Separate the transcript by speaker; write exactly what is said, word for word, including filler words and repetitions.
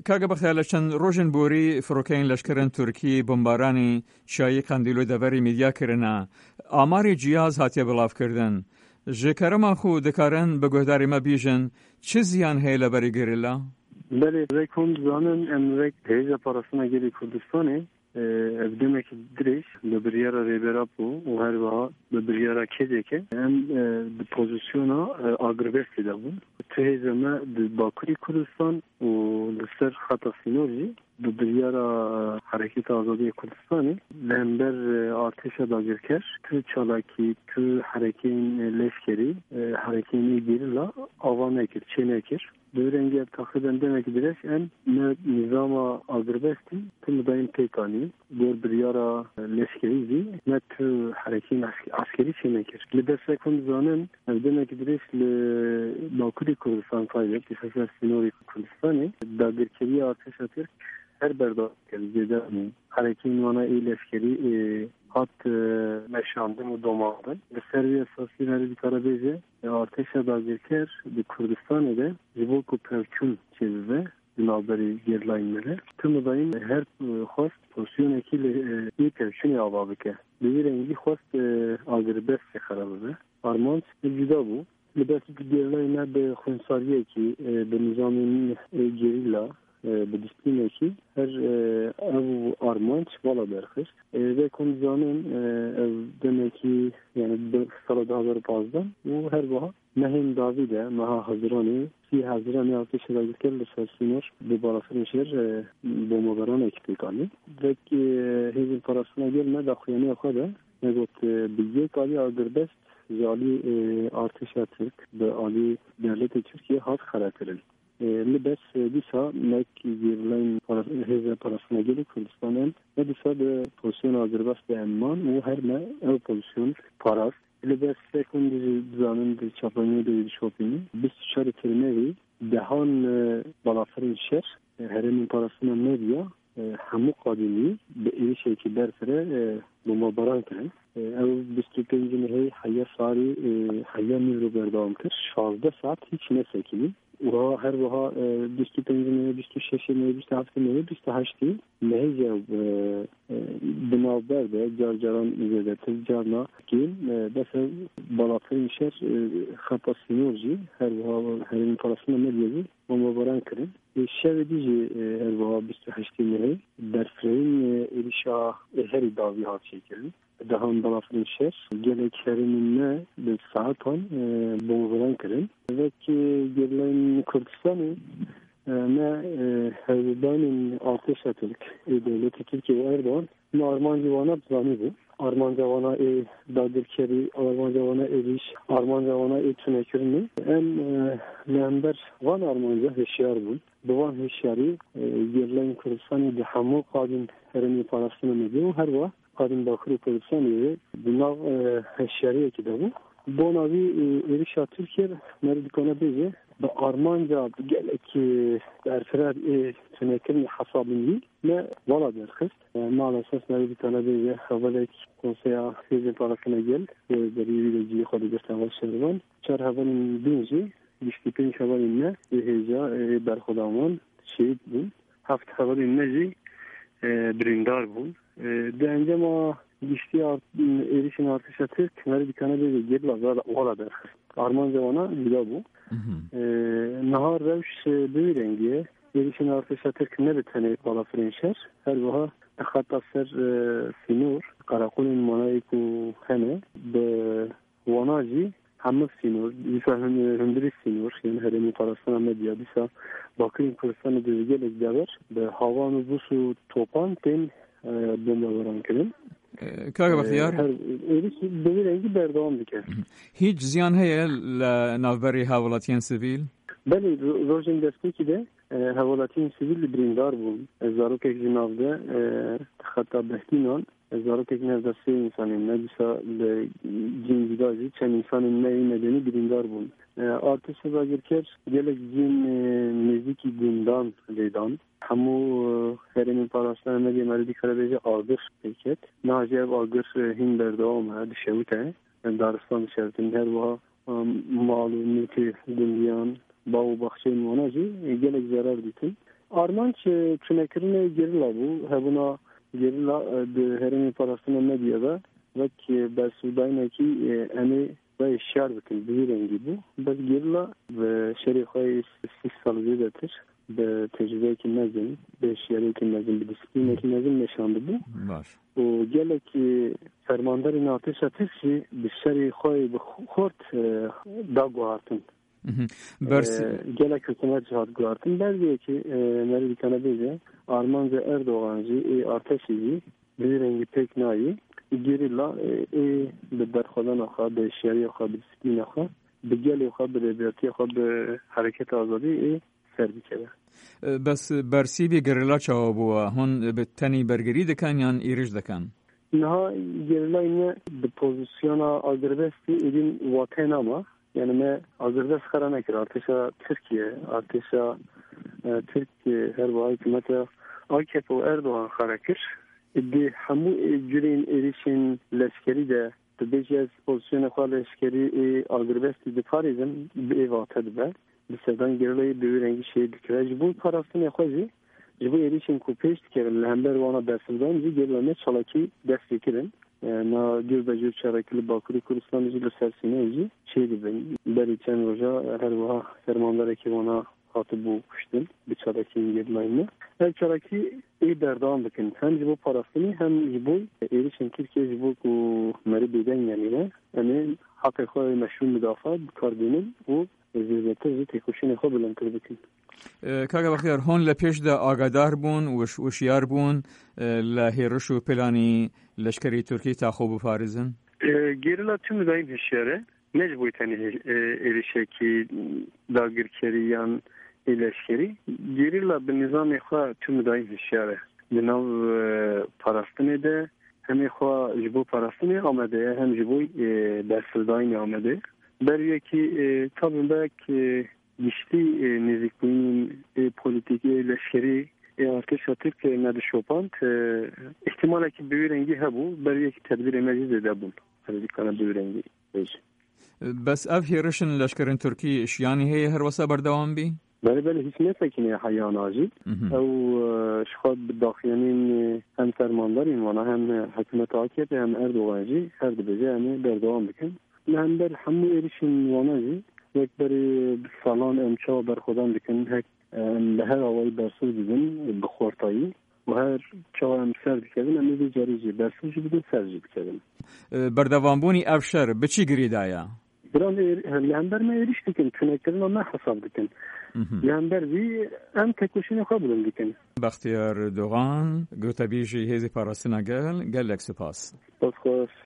Speaker 1: کاگە بەختیار لە چەند ڕۆژن بۆری فڕۆکەین لەشکرن تورکی بۆمبارانی شایی قەندیل و دەڤەری میدیا کردنە ئاماری جیاز هاتیە بڵاوکردن ژێکەرەمان خو دەکارن بە گۆداریمە بیژن چ زیان هەیە لە بەری گریلا؟
Speaker 2: بله ڕێک هەم دزانن ئەم ڕێک هێزە پاراستنەگەری کوردستانê ev demek dirêj li biryara rêbera bû û herwiha bi biryara kezeke em di pozisyona agirvestê de bûn. Ti hêza me di Bakurê Kurdistan û li ser xeta sînor jî bi biryara Hereketa Azadiya Kurdistanê li hember artêşa dagirker tu çalakî tu herekên leşkerî herekên gerîla ava nekir çê nekir. Dövrenge takriben demek direk en ne nizama agrbesti tüm daim pekani gör bir yara leşkerizi ne tü harekin askeri çemekir. Liderse kunzanın demek direk le Bakurê Kurdistan kaydet isaslar sinori Kurdistan'ı da bir keriye artış atır her berda kelizede harekin vana leşkeri hat meşandın ve domadın. Ve servi esaslı her bir karabeze arteşa dagirker bir Kurdistan'da Jibolku Perkün çevirde binaberi gerlayınları. Tüm dayım her host pozisyon ekiyle iyi perkün yavabike. Bir rengi host agrbest karabeze. Armanç cüda bu. Libeti gerlayına be Xunsariye ki be nizamın gerilla به disipline ki her ev armanç vala berxist ve konuzanın ev demek ki yani sala da haber bazdan bu her vaha mehim davide maha hazırani si hazırani altı şirayetlerle seslenir bu barasın şer bombaların ekipikani ve ki hizin parasına gelme dakhiyani akada negot bilye kali agrbest jali artış atırk ve ali devleti Türkiye has karakteril. Libes disa nek girlen heze parasına gelip Kurdistan'ın ve disa de pozisyon Azerbaycan ve Emman o her ne ev pozisyon paras. Libes sekund dizanın de çaplanıyor da şopini. Biz şöyle termevi dehan balafırın şer heremin parasına medya hamu kadimi be iyi şekilde derfere bomba baran kren. Ev biz tükencini hey hayya sari hayya mivru berdamtır. Şazda saat hiç ne sekini. و هر وها بیست و پنج ماه بیست و شش ماه بیست و هفت ماه بیست و هشت مهیجا بنابرد جار جاران زده تجارنا کیم بس بالاترین شهر خطا سینورجی هر وها هر این پراسنا مدیزی و مبارن کرد شهر دیجی هر وها بیست و هشت ماه در فرین ایشا هر داوی ها شکل دهان balafın şer gereklerine bir saatten bombalan kırın ve ki gelen Kürdistan'ı ne Erdoğan'ın ateş atılık devleti Türkiye Erdoğan ne Armancı vana zanı bu Armancı vana e dadirkeri Armancı vana eriş Armancı vana etünekirini en member van Armancı heşyar bu bu van heşyarı gelen Kürdistan'ı hamu kadın heremi parasını mediyor her va kadın Bakurê Kurdistan'ı buna heşyariye ki de bu. Bu navi erişa Türkiye merdikana beze ve Armanca gelek erferer tünekerin hasabını ne vala derkist. Maalesef merdikana beze havalek konseya hizin parasına gel ve beriyle kadı gösteren şervan. Çar havalin binci diştipin havalin ne heja berhudaman şehit bu. Haft havalin neci birindar bu. De önce ma dişti erişin artış atır. Kınarı bir kanal böyle geriler ola der. Armanca ona bile bu. Nahar revş bir rengiye erişin artış atır. Kınarı bir tane bala frenşer. Her vaha hatta ser sinur. Karakolun manayku hene. Be vanaji hamı sinur. Bisa hündürü sinur. Yani heremi parasına medya. Bisa bakayım Kürdistan'ı düzgelek dever. Be hava nüfusu topan ten bombaların kirin.
Speaker 1: Kaga Baxtiyar
Speaker 2: bir rengi berdavam dike.
Speaker 1: Hiç ziyan heye navberi havalatiyên sivîl?
Speaker 2: Belê rojên destpêkî de havalatiyên sivîl li birîndar bûn. Zarokek jî navde xeta behkînan zarokek nevda sê insanên ne dîsa li cîn vida jî çend insanên ne nedeni birîndar bûn. Artış zagirker gelek cîn nêzîkî gundan lêdan. Hemû herêmên parastina me dîmerî dikare agir pêket. Naje ev agir hîn berdewam e dişewit e. Daristan dişevitin her wiha mal û mülkê gundiyan bav û baxçeyên wana jî gelek zarar dîtin. Armanç tünekirine gerilla bu. Hebuna gerilla de herimi parasına medyada ve ki Bersuday'naki eni ve şer bikin bir rengi bu. Bel gerilla ve şerifayı siz salıcıdır. Be tecrübe mezun, beş yere mezun bir disiplin mezun meşandı bu.
Speaker 1: Var.
Speaker 2: O gelek fermandarın ateşa tepsi dışarı koy bu hort da guartın. Gelek hükümet cihat guartın. Belki ki neri bir tane beze Armanca Erdoğancı ateşi bir rengi pek nayi gerilla bir derxadan akha bir şeri akha bir disiplin akha bir gel akha bir liberty akha bir hareket azadi سربیکه
Speaker 1: بس برسی بی گریلا چاو بوا هون به تنی برگری دکن یان ایرج دکن
Speaker 2: نه گریلا اینه به پوزیسیون آذربایجان ایدین وطن ama yani me Azerbaycan karana kir artışa Türkiye artışa Türkiye her vay hükümete A K P Erdoğan karakir de hamu cüreyin erişin leşkeri de tebejez pozisyonu kwa leşkeri Azerbaycan de Paris'in bir evatıdır be Liseden gerileyi bir rengi şey dikire. Bu parasını yakacı. Bu erişim kupeş dikerin. Lehember vana dersinden ji gerilene çalaki ders dikirin. Na gürbecür çarakili bakırı Kurdistan ji sersine ji şeydi ben. Beri çen roja her vaha fermanlar eki vana hatı bu kuştun. Bir çarakin gerileyini. Her çaraki iyi derdan dikin. Hem bu parasını hem ji bu erişim Türkiye ji bu ku meri beden yani. Yani hakikaten meşhur müdafaa kardinin bu زیاتر زیت کوشش خوب بلندتر بکن.
Speaker 1: کاغا بخیر هون لپیش دا آگادار بون وش وشیار بون لهیرش و پلانی لشکری ترکی تا خوب فارزن.
Speaker 2: گریلا tüm müdahil hişyare mecburi tani erişeki dagir keriyan ileşkeri gerilla bir nizam ekha tüm müdahil hişyare. Binav parastını da hem ekha jibo parastını amede hem jibo dersildayını amede. Beriye ki e, tabii belki güçlü e, nezikliğinin e, politik leşkeri e, artış atık e, ne de şopan e, ihtimal ki bir rengi ha bu beriye ki tedbir emeziz de bu tabii kana bir rengi
Speaker 1: bas ev hirişin leşkerin Türkiye işyani heye her vasa berdevam bi
Speaker 2: beri beri hiç ne sakine hayan acil ev şuhad dahiyenin hem fermandarın vana hem hükümet akiyet hem Erdoğancı her de bece yani berdevam bikin لهندر همو ایرشین وانجی یک بری سالان امچا بر خودم بکن هک لهر آوای برسوز بدن بخورتایی و هر چا هم سر بکردن امیدی جاریجی برسوزی بدن سرجی بکردن
Speaker 1: بردوانبونی افشار بچی گرید آیا؟
Speaker 2: بران لهندر ما ایرش بکن تونکرین و ما حساب بکن لهندر بی ام تکوشین خواب بلن بکن
Speaker 1: بختیار دوغان گوتبیجی هیزی پاراستنا گل گل لک سپاس
Speaker 2: بس خوش